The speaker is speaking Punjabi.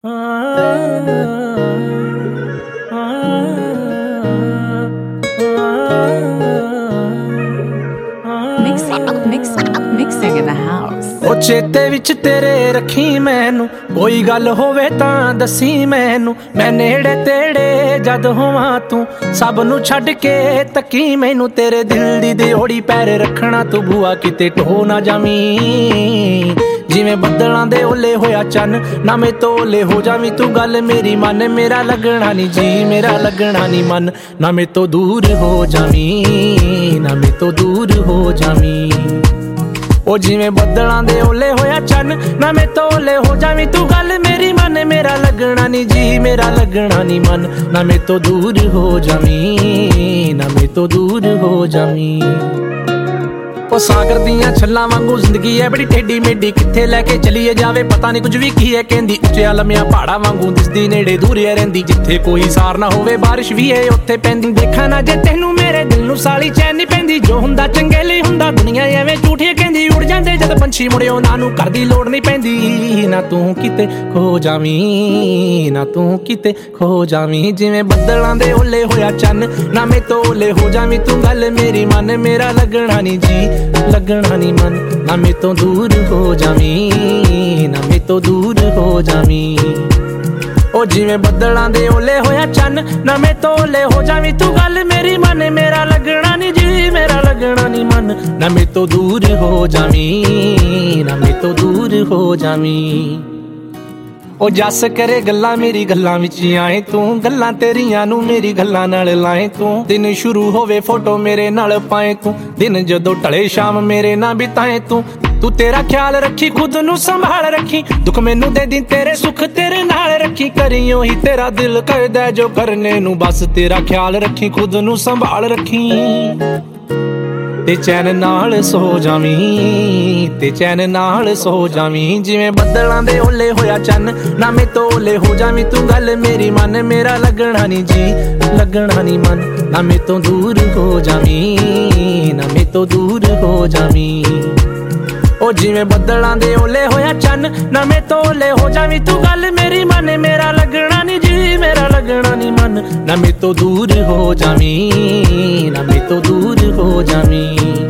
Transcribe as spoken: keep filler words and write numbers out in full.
Mixing in the house. ਉਹ ਚੇਤੇ ਵਿੱਚ ਤੇਰੇ ਰੱਖੀ ਮੈਨੂੰ, ਕੋਈ ਗੱਲ ਹੋਵੇ ਤਾਂ ਦੱਸੀ ਮੈਨੂੰ। ਮੈਂ ਨੇੜੇ ਤੇੜੇ ਜਦ ਹੋਵਾਂ ਤੂੰ ਸਭ ਨੂੰ ਛੱਡ ਕੇ ਤੱਕੀ ਮੈਨੂੰ। ਤੇਰੇ ਦਿਲ ਦੀ ਦਿਓੜੀ ਪੈਰ ਰੱਖਣਾ ਤੂੰ ਬੂਆ ਕਿਤੇ ਢੋ ਨਾ ਜਾਵੀਂ। ਜਿਵੇਂ ਬੱਦਲਾਂ ਦੇ ਓਲੇ ਹੋਇਆ ਚੰਨ ਨਾ ਮੇ ਤੋਲੇ ਹੋ ਜਾਵੀਂ ਤੂੰ। ਗੱਲ ਮੇਰੀ ਮੰਨ, ਮੇਰਾ ਲੱਗਣਾ ਨੀ ਜੀ, ਮੇਰਾ ਲੱਗਣਾ ਨੀ ਮਨ। ਨਾ ਮੇ ਤੋਂ ਦੂਰ ਹੋ ਜਾਵੀਂ, ਨਾ ਮੇ ਤੋਂ ਦੂਰ ਹੋ ਜਾਵੀਂ। ਉਹ ਜਿਵੇਂ ਬੱਦਲਾਂ ਦੇ ਓਲੇ ਹੋਇਆ ਚੰਨ ਨਾ ਮੇ ਤੋਲੇ ਹੋ ਜਾਵੀਂ ਤੂੰ। ਗੱਲ ਮੇਰੀ ਮੰਨ, ਮੇਰਾ ਲੱਗਣਾ ਨੀ ਜੀ, ਮੇਰਾ ਲੱਗਣਾ ਨੀ ਮਨ। ਨਾ ਮੇ ਤੋਂ ਦੂਰ ਹੋ ਜਾਵੀਂ, ਨਾ ਮੇ ਤੋਂ ਦੂਰ ਹੋ ਜਾਵੀਂ। ਉਹ ਸਾਗਰ ਦੀਆਂ ਛੱਲਾਂ ਵਾਂਗੂ ਜ਼ਿੰਦਗੀ ਐ ਬੜੀ ਟੇਢੀ ਮੇਢੀ, ਕਿੱਥੇ ਲੈ ਕੇ ਚਲੀਏ ਜਾਵੇ ਪਤਾ ਨੀ ਕੁਝ ਵੀ ਕੀ ਐ ਕਹਿੰਦੀ। ਉੱਚਿਆ ਲੰਮਿਆ ਪਹਾੜਾਂ ਵਾਂਗੂ ਦਿਸਦੀ ਨੇੜੇ ਦੂਰ ਐ ਰਹਿੰਦੀ। ਜਿੱਥੇ ਕੋਈ ਸਾਰ ਨਾ ਹੋਵੇ ਬਾਰਿਸ਼ ਵੀ ਐ ਉੱਥੇ ਪੈਂਦੀ। ਦੇਖਾਂ ਨਾ ਜੇ ਤੈਨੂੰ ਮੇਰੇ ਦਿਲ ਨੂੰ ਸਾਲੀ ਚੈਨ ਨੀ ਪੈਂਦੀ। ਜੋ ਹੁੰਦਾ ਚੰਗੇ ਲਈ ਹੁੰਦਾ, ਦੁਨੀਆ ਐਵੇਂ ਝੂਠੀਆਂ ਕਹਿੰਦੀ। ਉੜ ਜਾਂਦੇ ਜਦ ਪੰਛੀ ਮੁੜਿਓ ਨਾ ਨੂੰ ਘਰ ਦੀ ਲੋੜ ਨੀ ਪੈਂਦੀ। ਨਾ ਤੂੰ ਕਿਤੇ ਖੋ ਜਾਵੀਂ, ਨਾ ਤੂੰ ਕਿਤੇ ਖੋ ਜਾਵੀਂ। ਜਿਵੇਂ ਬੱਦਲਾਂ ਦੇ ਓਲੇ ਹੋਇਆ ਚੰਨ ਨਾ ਮੇ ਤੋਲੇ ਹੋ ਜਾਵੀਂ ਤੂੰ। ਗੱਲ ਮੇਰੀ ਮੰਨ, ਮੇਰਾ ਲੱਗਣਾ ਨੀ ਜੀ, ਲੱਗਣਾ ਨੀ ਮਨ। ਨਾ ਮੇ ਤੋਂ ਦੂਰ ਹੋ ਜਾਵੀਂ, ਨਾ ਮੇ ਤੋਂ ਦੂਰ ਹੋ ਜਾਵੀਂ। ਉਹ ਜਿਵੇਂ ਬੱਦਲਾਂ ਦੇ ਓਲੇ ਹੋਇਆ ਚੰਨ ਨਾ ਮੇ ਤੋਲੇ ਹੋ ਜਾਵੀਂ ਤੂੰ। ਗੱਲ ਮੇਰੀ ਮੰਨ, ਮੇਰਾ ਲੱਗਣਾ ਨੀ ਜੀ, ਮੇਰਾ ਲੱਗਣਾ ਨੀ ਮਨ। ਨਾ ਮੇ ਤੋਂ ਦੂਰ ਹੋ ਜਾਵੀਂ, ਨਾ ਮੇ ਤੋਂ ਦੂਰ ਹੋ ਜਾਵੀਂ। ਉਹ ਜੱਸ ਕਰੇ ਗੱਲਾਂ ਮੇਰੀ ਗੱਲਾਂ ਵਿੱਚ ਆਏ ਤੂੰ। ਗੱਲਾਂ ਤੇਰੀਆਂ ਨੂੰ ਮੇਰੀ ਗੱਲਾਂ ਨਾਲ ਲਾਏ ਤੂੰ। ਦਿਨ ਸ਼ੁਰੂ ਹੋਵੇ ਫੋਟੋ ਮੇਰੇ ਨਾਲ ਪਾਏ ਤੂੰ। ਦਿਨ ਜਦੋਂ ਢਲੇ ਸ਼ਾਮ ਮੇਰੇ ਨਾਲ ਬਿਤਾਏ ਤੂੰ। ਤੂੰ ਤੇਰਾ ਖਿਆਲ ਰੱਖੀ, ਖੁਦ ਨੂੰ ਸੰਭਾਲ ਰੱਖੀ। ਦੁੱਖ ਮੈਨੂੰ ਦੇ ਦੀ, ਤੇਰੇ ਸੁੱਖ ਤੇਰੇ ਨਾਲ ਰੱਖੀ। ਕਰੀ ਉਹੀ ਤੇਰਾ ਦਿਲ ਕਰਦਾ ਜੋ ਕਰਨੇ ਨੂੰ। ਬਸ ਤੇਰਾ ਖਿਆਲ ਰੱਖੀ, ਖੁਦ ਨੂੰ ਸੰਭਾਲ ਰੱਖੀ। ਤੇ ਚੈਨ ਨਾਲ ਸੋ ਜਾਵੀਂ, ਤੇ ਚੈਨ ਨਾਲ ਸੋ ਜਾਵੀਂ। ਜਿਵੇਂ ਬੱਦਲਾਂ ਦੇ ਓਲੇ ਹੋਇਆ ਚੰਨ ਨਾ ਮੇ ਤੋਲੇ ਹੋ ਜਾਵੀਂ ਤੂੰ। ਗੱਲ ਮੇਰੀ ਮੰਨ, ਮੇਰਾ ਲੱਗਣਾ ਨੀ ਜੀ, ਲੱਗਣਾ ਨੀ ਮਨ। ਨਾ ਮੇ ਤੋਂ ਦੂਰ ਹੋ ਜਾਵੀਂ, ਨਾ ਮੇ ਤੋਂ ਦੂਰ ਹੋ ਜਾਵੀਂ। ਉਹ ਜਿਵੇਂ ਬੱਦਲਾਂ ਦੇ ਓਲੇ ਹੋਇਆ ਚੰਨ ਨਾ ਮੇ ਤੋਲੇ ਹੋ ਜਾਵੀਂ ਤੂੰ। ਗੱਲ ਮੇਰੀ ਮੰਨ, ਮੇਰਾ ਲੱਗਣਾ ਨੀ ਜੀ, ਮੇਰਾ ਲੱਗਣਾ ਨੀ ਮਨ। ਨਾ ਮੇ ਤੋਂ ਦੂਰ ਹੋ ਜਾਵੀਂ, ਨਾ ਮੇ ਤੋਂ ਦੂਰ ਹੋ ਜਾਵੀਂ।